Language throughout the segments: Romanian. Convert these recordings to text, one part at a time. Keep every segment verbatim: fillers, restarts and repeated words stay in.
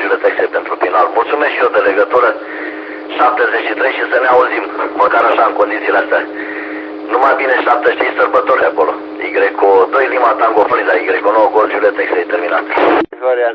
gorjile texe pentru final. Mulțumesc și eu de legătură. șaptezeci și trei și să ne auzim, măcar așa în condițiile astea. Numai bine șapte știi sărbători acolo. Y doi Lima Tango Florida, Y nouă gorjile texe terminat. Florian.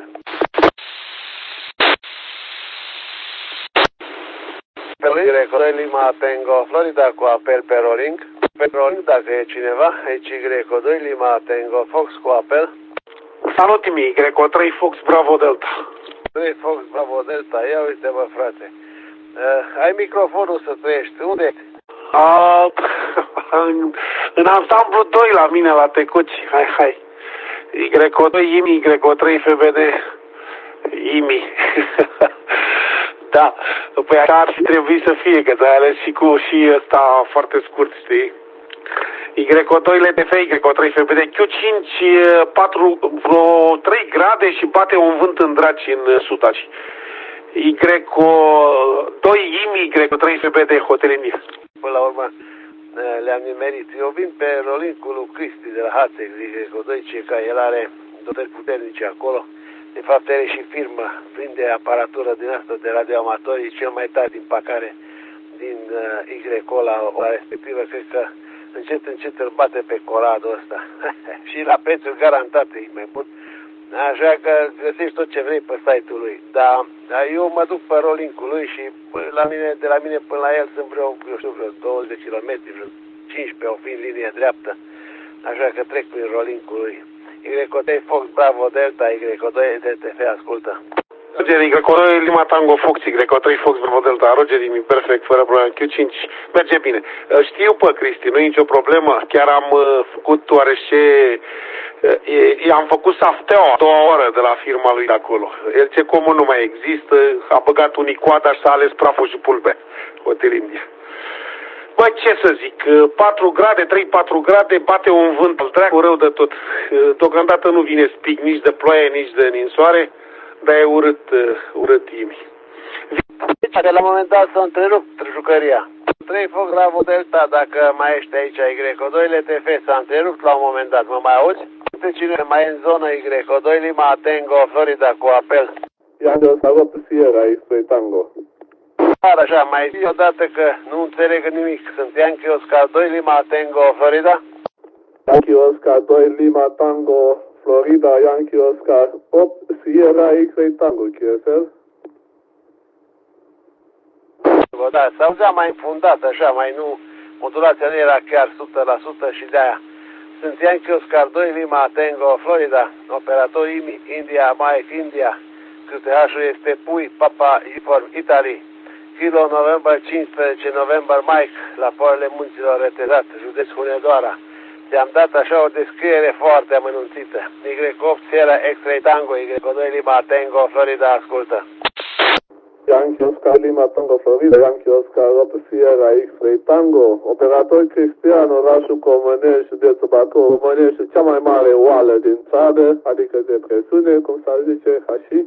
Y doi Lima Tango Florida cu apel pe rolling. Pe rolling dacă e cineva, aici Y doi Lima Tango Fox cu apel. Salut, Imi, Y trei Fox Bravo Delta. trei Fox Bravo Delta, ia uite-mă frate. Uh, ai microfonul să trăiești, unde ești? Uh, în, în ansamblu doi la mine la Tecuci, hai, hai. Y doi Imi, Y trei F B D Imi. Da, păi așa ar fi trebuit să fie, că ți-ai ales și cu și ăsta foarte scurt, știi? Y doi L T F, Y trei F B D, Q cinci, patru, vreo trei grade și bate un vânt în draci în sud aici. Y doi Imi, Y trei F B D, Hotelinie. Până la urmă le-am nimerit. Eu vin pe rolin cu lui Cristi de la Hatex, Y doi, ce că el are dotări puternice acolo. De fapt, are și firmă, prinde aparatură din asta de radioamatori, cel mai tare din pacare din uh, Y la ora respectivă, cred că încet, încet îl bate pe coradul ăsta. Și la prețuri garantate e mai bun. Așa că găsești tot ce vrei pe site-ul lui. Dar eu mă duc pe rolling cu lui și la mine, de la mine până la el sunt vreo, eu știu, vreo douăzeci de kilometri, vreo cincisprezece, o fi în linie dreaptă. Așa că trec prin rolling cu lui. Y doi Fox Bravo Delta, Y doi D T F, ascultă. Roger, Y doi Lima Tango Fox, Y trei Fox Bravo Delta, Roger, e perfect, fără probleme, Q cinci, merge bine. Știu pe Cristi, nu e nicio problemă, chiar am făcut oarește, i-am făcut safteo a doua oră de la firma lui de acolo. El ce comun nu mai există, a băgat un icoada și s-a ales praful și pulbe, Hotel India. Bă, ce să zic, patru grade, trei patru grade, bate un vânt al dracu rău de tot. Deocamdată nu vine spic nici de ploaie, nici de ninsoare, dar e urât, urât Imi. Deci, de la un moment dat s-a întrerupt jucăria. trei Fox Bravo Delta, dacă mai ești aici, Y doi L T F s-a întrerupt la un moment dat, mă mai auzi? Uite cine mai e în zonă, Y doi Lima Tango Florida cu apel. Yankee Oscar Sierra, X-Ray Tango. Dar așa, mai zi odată că nu înțeleg nimic. Sunt Yankee Oscar doi Lima Tango Florida. Yankee Oscar doi Lima Tango Florida, Yankee Oscar opt Sierra X-Ray Tango, Q S L. Da, s-auzea mai înfundat, așa, mai nu, modulația nu era chiar o sută la sută și de-aia. Sunt Yankee Oscar doi Lima Tango Florida, operator Imi, India, Mike, India, Q T H-ul este Pui, Papa, Uniform, Italy, Kilo November cincisprezece, November Mike, la Poarele Munților Retezat, județ Hunedoara. Ți-am dat așa o descriere foarte amănunțită. Y opt Sierra X-Ray Tango, Y doi Lima Tango Florida, ascultă. Yankee Oscar Lima Tango Florida, Yankee Oscar opt Sierra X-Ray Tango, operator Cristian, orașul Comănești, județul Bacău, Comănești, cea mai mare oală din țară, adică de presiune, cum s-ar zice, hași.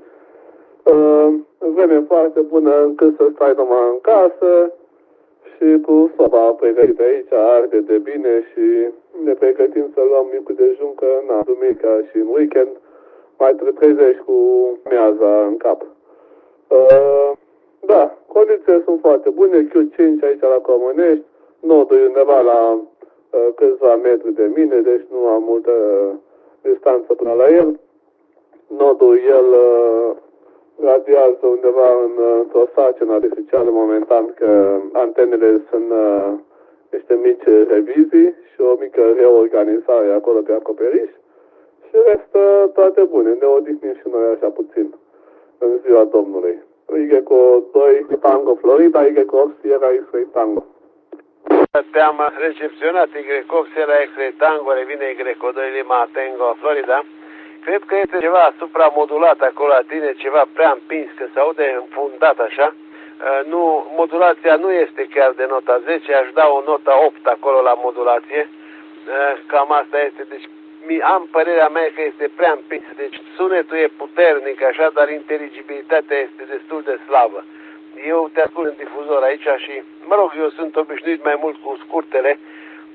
Uh, vreme foarte bună încât să stai numai în casă și cu soba pregătită aici, arde de bine și ne pregătim să luăm micul dejun, că na, duminica și în weekend mai trezești cu miaza în cap. Uh, da, condițiile sunt foarte bune, Q cinci aici la Comănești, nodul undeva la uh, câțiva metri de mine, deci nu am multă uh, distanță până la el. Nodul el uh, radiază undeva în, într-o sarcină artificială momentan, că antenele sunt uh, niște mici revizii și o mică reorganizare acolo pe acoperiș și restă toate bune, ne odihnim și noi așa puțin în ziua Domnului. Y doi Tango Florida, Y opt Sierra X-Ray Tango. Te-am recepționat, Y opt Sierra X-Ray Tango, revine Y doi Lima Tango Florida. Cred că este ceva supramodulat acolo la tine, ceva prea împins, că se aude înfundat așa. Nu, modulația nu este chiar de nota zece, aș da o nota opt acolo la modulație. Cam asta este, deci am părerea mea că este prea împins. Deci sunetul e puternic așa, dar inteligibilitatea este destul de slabă. Eu te ascult în difuzor aici și, mă rog, eu sunt obișnuit mai mult cu scurtele,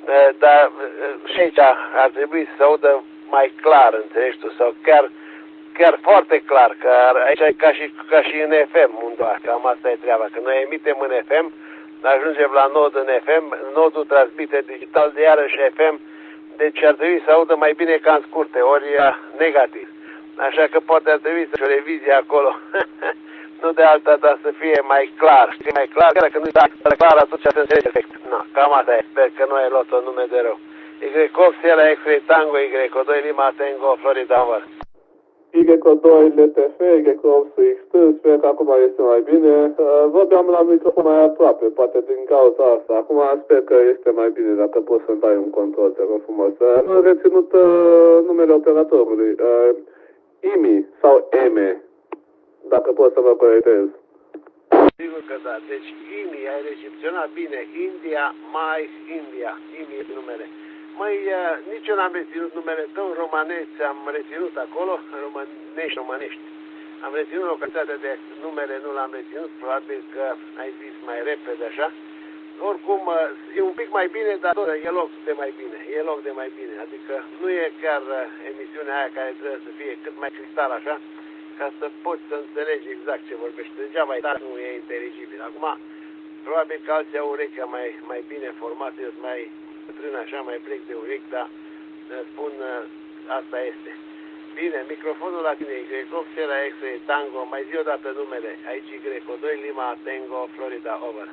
dar și aici ar trebui să se audă mai clar, înțelegi tu, sau chiar chiar foarte clar, că aici e ca și, ca și în F M undeva, cam asta e treaba, că noi emitem în F M, ajungem la nod în F M, nodul transmite digital de iarăși F M, deci ar trebui să audă mai bine ca în scurte, ori negativ. Așa că poate ar trebui să o revizie acolo, nu de alta, dar să fie mai clar, știi, mai clar, că nu e clar, atunci se înțelege perfect. No, cam asta e, sper că nu ai luat-o nume de rău. Y-Ox, Sierra X-Ray Tango, Y O doi Lima Tango, Florida, over. Y O doi L T F, Y-Ox X T, sper că acum este mai bine. Vorbeam la microfon mai aproape, poate din cauza asta. Acum sper că este mai bine, dacă poți să-mi dai un control, te rog frumos. Nu am reținut uh, numele operatorului. Uh, I M I sau E M E, dacă poți să mă corectez. Sigur că da. Deci I M I, ai recepționat bine. India, mai India. I M I e numele. Măi, uh, nici eu n-am reținut numele tău, romanești am reținut acolo, românești, românești. Am reținut localitatea de numele, nu l-am reținut, probabil că ai zis mai repede așa. Oricum, uh, e un pic mai bine, dar e loc de mai bine, e loc de mai bine. Adică nu e chiar uh, emisiunea aia care trebuie să fie cât mai cristal așa, ca să poți să înțelegi exact ce vorbește. Degeaba e, dar nu e inteligibil. Acum, probabil că alții au urechea mai, mai bine formată, eu sunt mai bătrân așa, mai plec de urechi, dar spun, asta este. Bine, microfonul la tine, Y-Ox, Sierra X-Ray Tango, mai zi odată numele, aici Y O doi Lima Tango, Florida, over.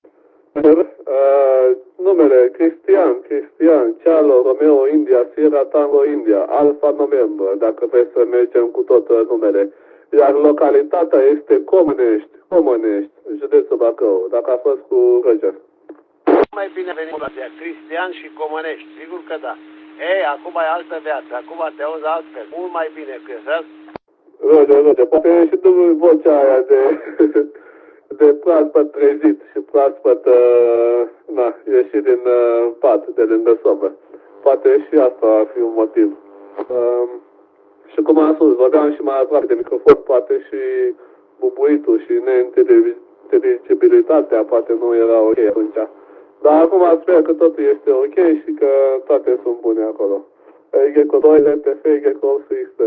Uh, numele, Cristian, Cristian, Charlo, Romeo, India, Sierra Tango, India, Alfa November, dacă vrei să mergem cu tot uh, numele. Iar localitatea este Comănești, Comănești, județul Bacău, dacă a fost cu Roger. Mai bine venit populația, Cristian și Comănești, sigur că da. Ei, acum e altă viață, acum te auzi altfel, mult mai bine, crezi? Roger, Roger, poate și tu vocea aia de, de proaspăt trezit și proaspăt, uh, na, ieșit din uh, pat, de lângă sobă. Poate și asta ar fi un motiv. Uh, și cum am spus, vorbeam și mai aproape de microfon, poate și bubuitul și neinteligibilitatea, poate nu era ok atunci. Dar acum sper că totul este ok și că toate sunt bune acolo. Y O doi L T F, Y-Ox X T.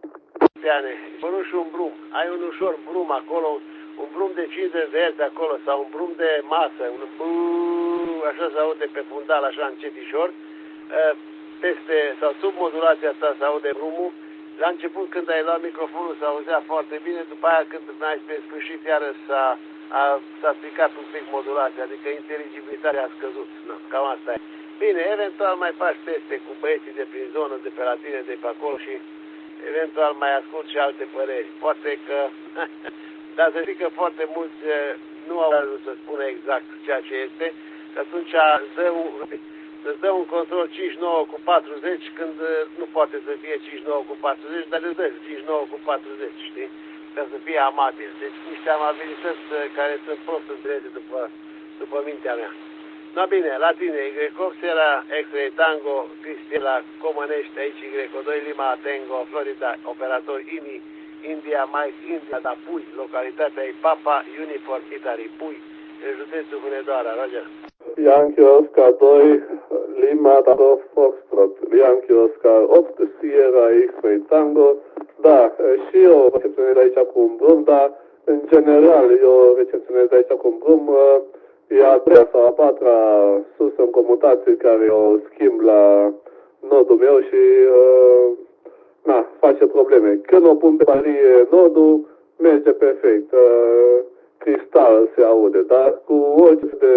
Până și un brum. Ai un ușor brum acolo, un brum de cincizeci de herți acolo sau un brum de masă, un brum, așa se aude pe fundal, așa încetișor. Peste sau sub modulația asta se aude brumul. La început când ai luat microfonul se auzea foarte bine, după aia când n-ai pe sfârșit iară s-a A, s-a stricat un pic modulația, adică inteligibilitatea a scăzut. No, cam asta e. Bine, eventual mai faci teste cu băieții de prin zonă, de pe la tine, de pe acolo și eventual mai ascult și alte păreri. Poate că, dar să zic că foarte mulți nu au ajuns să spună exact ceea ce este, că atunci îți dă un, îți dă un control cincizeci și nouă cu patruzeci când nu poate să fie cincizeci și nouă cu patruzeci, dar îți dă cincizeci și nouă cu patruzeci, știi? Ca să fie amabil. Deci niște amabilități care sunt prost înțelese după, după mintea mea. No, bine, la tine, Y-Ox, Sierra X-Ray Tango, Cristian la Comănești, aici Y O doi Lima Tango, Florida, operator I M I, India, Mike, India, da Pui, localitatea e Papa, Uniform, Italy, Pui, în județul Hunedoara, Roger. Yankee Oscar doi, Lima Tango, Foxtrot, Yankee Oscar opt, Sierra X-Ray Tango. Da, și eu recepționez aici cu un brum, dar în general eu recepționez aici cu un brum. E a treia sau a patra sus în comutație care o schimb la nodul meu și uh, na, face probleme. Când o pun pe barie nodul, merge perfect. Uh, cristal se aude, dar cu orice de,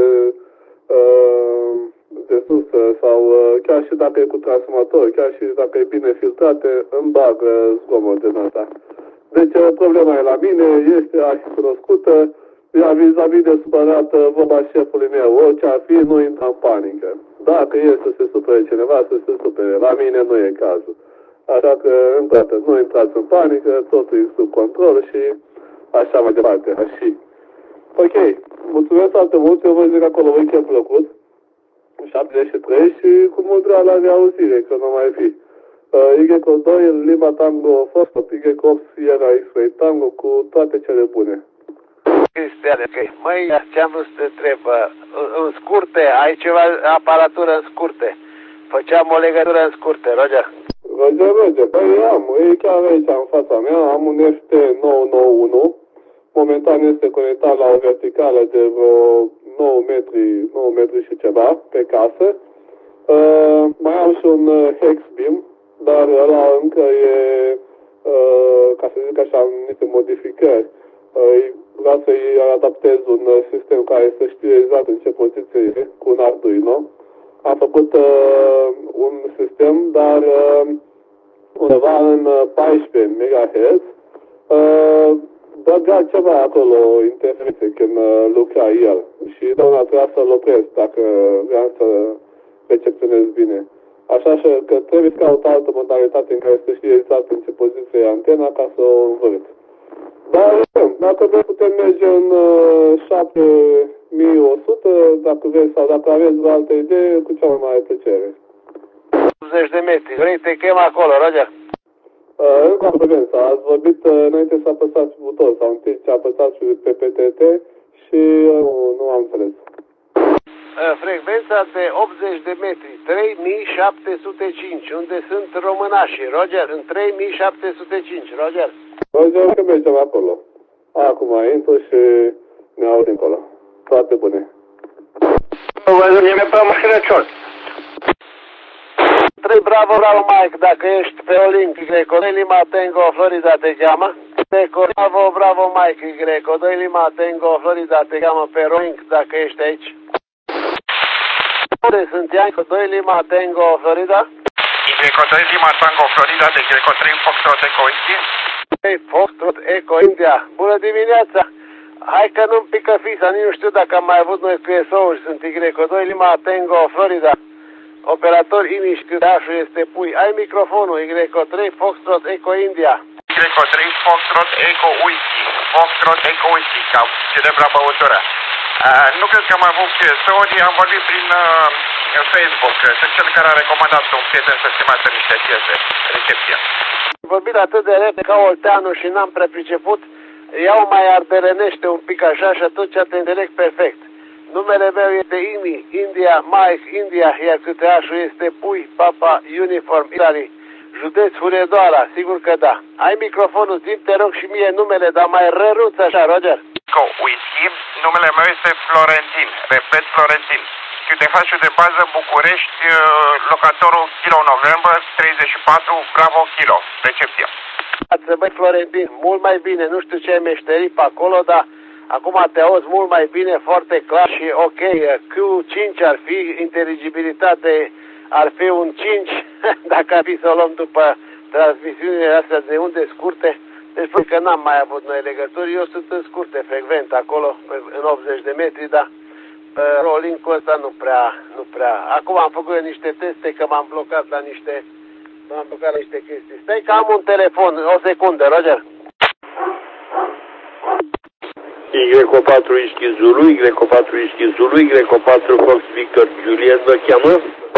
uh, de sus sau uh, chiar și dacă e cu transformator, chiar și dacă e bine filtrate, îmi bag uh, zgomot din asta. Deci uh, problema e la mine, este așa cunoscută. Ea vis-a-vis de supărată vorba șefului meu, orice ar fi, nu intra în panică. Dacă e să se supere cineva, să se supere. La mine nu e cazul. Așa că, încă o dată, nu intrați în panică, totul e sub control și așa mai departe. Și. Ok, mulțumesc foarte mult, eu vă zic acolo, vă chiar plăcut. șaptezeci și trei și cu mult drag la reauzire, că nu mai fi. Uh, Y O doi, Lima Tango, Foxtrot, Y-Ox, Sierra X-Ray Tango, cu toate cele bune. Cristian, ok. Măi, ce-am vrut să te întreb, în scurte, ai ceva aparatură în scurte, făceam o legătură în scurte, Roger. Roger, Roger, păi am, e chiar aici în fața mea, am un F T nouă nouă unu, momentan este conectat la o verticală de vreo nouă metri, nouă metri și ceva pe casă. Uh, mai am și un uh, Hexbeam, dar ăla încă e, uh, ca să zic așa, niște modificări. Uh, vreau să-i adaptez un uh, sistem care să știe exact în ce poziție e, cu un Arduino. Am făcut uh, un sistem, dar uh, undeva în uh, paisprezece megahertz. Uh, dădea ceva acolo, interferențe când uh, lucra el. Și doamna trebuia să-l opresc dacă vreau să recepționez bine. Așa că trebuie să caut altă modalitate în care să știe exact în ce poziție e antena ca să o învârt. Dar dacă vrei putem merge în uh, șapte mii o sută, dacă vrei sau dacă aveți vreo altă idee, cu cea mai mare plăcere. optzeci de metri. Vrei te chem acolo, Roger? Uh, încă o privință. Ați vorbit uh, înainte să apăsați buton sau întâi ce apăsați pe P T T și uh, nu, nu am înțeles. Frecvența de optzeci de metri, trei mii șapte sute cinci, unde sunt românașii, Roger, în trei mii șapte sute cinci, Roger. Roger, că mergem acolo. Acum intru și ne aud încolo. Toate bune. Văzurime pe mașinăcior. trei Bravo, Bravo, Mike, dacă ești pe Olymp, Greco, doi Lima, Tango, Florida, te cheamă. Greco, Bravo, Bravo, Mike, Greco, doi Lima, Tango, Florida, te cheamă pe Rolink, dacă ești aici. Unde sunt Ianco, doi Lima, Tango, Florida? Greco doi Lima, Tango, Florida, de Greco trei, Foxtrot, Eco, India. trei, Foxtrot, Eco, India. Bună dimineața! Hai că nu-mi pică fița, nici nu știu dacă am mai avut noi cu S O-uri. Sunt Greco doi Lima, Tango, Florida. Operator Iniș, câteașul este pui. Ai microfonul, Greco trei, Foxtrot, Eco, India. Greco trei, Foxtrot, Eco, Whisky. Foxtrot, Eco, Whisky, ca celebra băutură. Uh, nu cred că am avut S O-uri, am vorbit prin uh, Facebook. Sunt cel care a recomandat un prieten să schimbate niște piese. Recepție. Vorbit atât de repede ca Olteanu și n-am prea priceput, iau mai ardelenește un pic așa și atunci te înțeleg perfect. Numele meu este Imi, India, Mike, India, iar câteașul este Pui, Papa, Uniform, Italy, județ Hunedoara, sigur că da. Ai microfonul, zi te rog și mie numele, dar mai răruț așa, Roger. Eco, Whisky, numele meu este Florentin, repet Florentin. Chiutefașul de bază București, locatorul Kilo November, treizeci și patru, Bravo Kilo, recepție. Băi, Florentin, mult mai bine, nu știu ce ai meșterit pe acolo, dar acum te auzi mult mai bine, foarte clar și ok. Q cinci ar fi, inteligibilitate ar fi un cinci, dacă ar fi să o luăm după transmisiunile astea de unde scurte. Deci spun că n-am mai avut noi legături, eu sunt în scurte frecvent acolo, în optzeci de metri, dar rolling-ul ăsta nu prea, nu prea. Acum am făcut niște teste că m-am blocat la niște, m-am blocat la niște chestii. Stai că am un telefon, o secundă, Roger. Y patru Whisky Zulu, Y patru Whisky Zulu, Y patru Fox Victor Juliet vă cheamă?